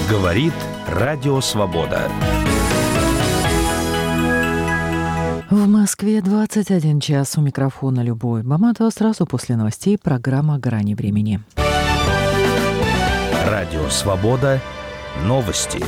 Говорит Радио Свобода. В Москве 21 час. У микрофона Любовь Баматова. Сразу после новостей программа «Грани времени». Радио Свобода. Новости.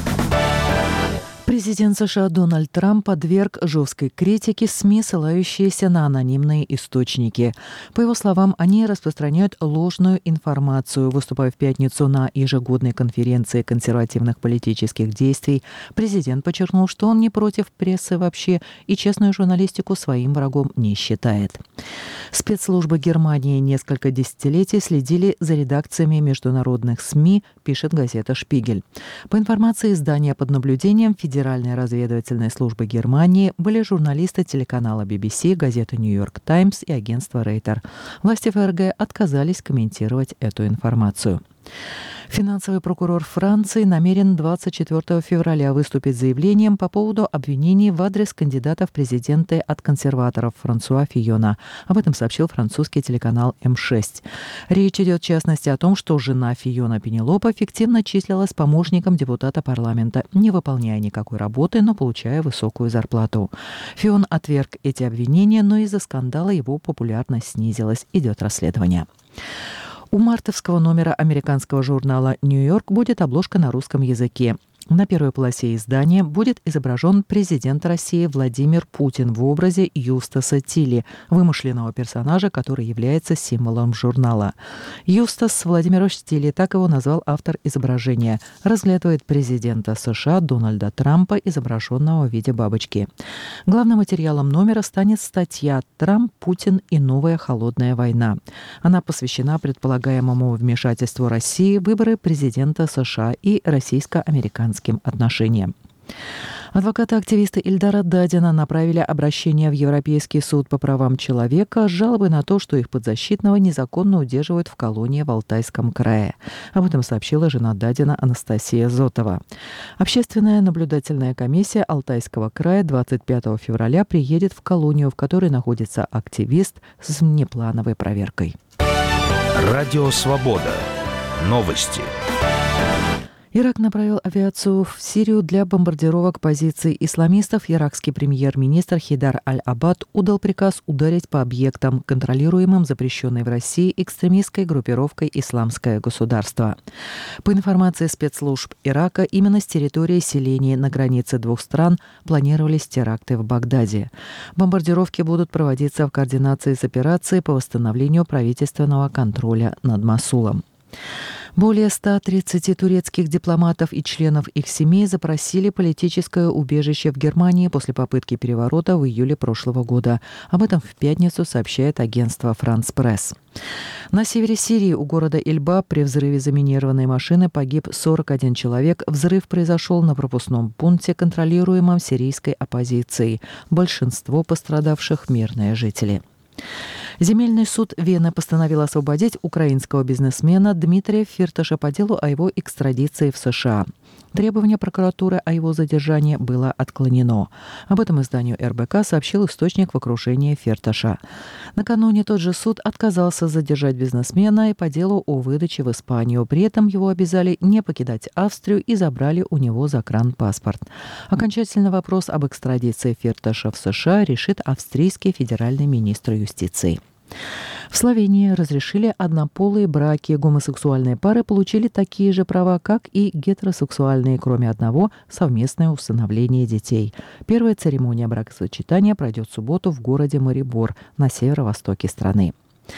Президент США Дональд Трамп подверг жесткой критике СМИ, ссылающиеся на анонимные источники. По его словам, они распространяют ложную информацию. Выступая в пятницу на ежегодной конференции консервативных политических действий, президент подчеркнул, что он не против прессы вообще и честную журналистику своим врагом не считает. Спецслужбы Германии несколько десятилетий следили за редакциями международных СМИ, пишет газета «Шпигель». По информации издания под наблюдением Федеральной разведывательной службы Германии были журналисты телеканала BBC, газеты «Нью-Йорк Таймс» и агентства Рейтер. Власти ФРГ отказались комментировать эту информацию. Финансовый прокурор Франции намерен 24 февраля выступить с заявлением по поводу обвинений в адрес кандидата в президенты от консерваторов Франсуа Фийона. Об этом сообщил французский телеканал М6. Речь идет в частности о том, что жена Фийона Пенелопа фиктивно числилась помощником депутата парламента, не выполняя никакой работы, но получая высокую зарплату. Фион отверг эти обвинения, но из-за скандала его популярность снизилась. Идет расследование. У мартовского номера американского журнала «Нью-Йорк» будет обложка на русском языке. На первой полосе издания будет изображен президент России Владимир Путин в образе Юстаса Тилли, вымышленного персонажа, который является символом журнала. Юстас Владимирович Тилли, так его назвал автор изображения, разглядывает президента США Дональда Трампа, изображенного в виде бабочки. Главным материалом номера станет статья «Трамп, Путин и новая холодная война». Она посвящена предполагаемому вмешательству России в выборы президента США и российско-американским отношениям. Адвокаты-активисты Ильдара Дадина направили обращение в Европейский суд по правам человека с жалобой на то, что их подзащитного незаконно удерживают в колонии в Алтайском крае. Об этом сообщила жена Дадина Анастасия Зотова. Общественная наблюдательная комиссия Алтайского края 25 февраля приедет в колонию, в которой находится активист, с внеплановой проверкой. Радио Свобода. Новости. Ирак направил авиацию в Сирию для бомбардировок позиций исламистов. Иракский премьер-министр Хейдар Аль-Абад отдал приказ ударить по объектам, контролируемым запрещенной в России экстремистской группировкой «Исламское государство». По информации спецслужб Ирака, именно с территории селений на границе двух стран планировались теракты в Багдаде. Бомбардировки будут проводиться в координации с операцией по восстановлению правительственного контроля над Мосулом. Более 130 турецких дипломатов и членов их семей запросили политическое убежище в Германии после попытки переворота в июле прошлого года. Об этом в пятницу сообщает агентство «Франс Пресс». На севере Сирии у города Эльба при взрыве заминированной машины погиб 41 человек. Взрыв произошел на пропускном пункте, контролируемом сирийской оппозицией. Большинство пострадавших – мирные жители. Земельный суд Вены постановил освободить украинского бизнесмена Дмитрия Фирташа по делу о его экстрадиции в США. Требование прокуратуры о его задержании было отклонено. Об этом изданию РБК сообщил источник в окружении Фирташа. Накануне тот же суд отказался задержать бизнесмена и по делу о выдаче в Испанию. При этом его обязали не покидать Австрию и забрали у него загранпаспорт. Окончательный вопрос об экстрадиции Фирташа в США решит австрийский федеральный министр юстиции. В Словении разрешили однополые браки. Гомосексуальные пары получили такие же права, как и гетеросексуальные, кроме одного – совместное усыновление детей. Первая церемония бракосочетания пройдет в субботу в городе Марибор на северо-востоке страны.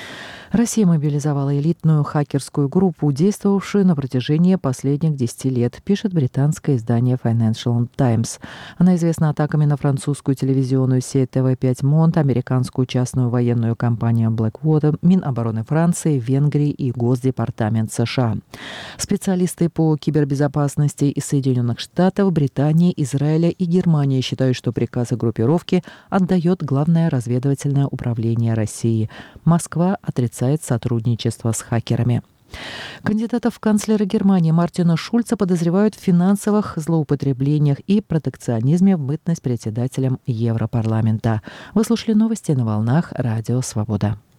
Россия мобилизовала элитную хакерскую группу, действовавшую на протяжении последних 10 лет, пишет британское издание Financial Times. Она известна атаками на французскую телевизионную сеть ТВ5 Монт, американскую частную военную компанию Blackwater, Минобороны Франции, Венгрии и Госдепартамент США. Специалисты по кибербезопасности из Соединенных Штатов, Британии, Израиля и Германии считают, что приказы группировки отдает Главное разведывательное управление России. Москва отрицает сотрудничество с хакерами. Кандидата в канцлеры Германии Мартина Шульца подозревают в финансовых злоупотреблениях и протекционизме в бытность председателем Европарламента. Вы слушали новости на волнах Радио Свобода.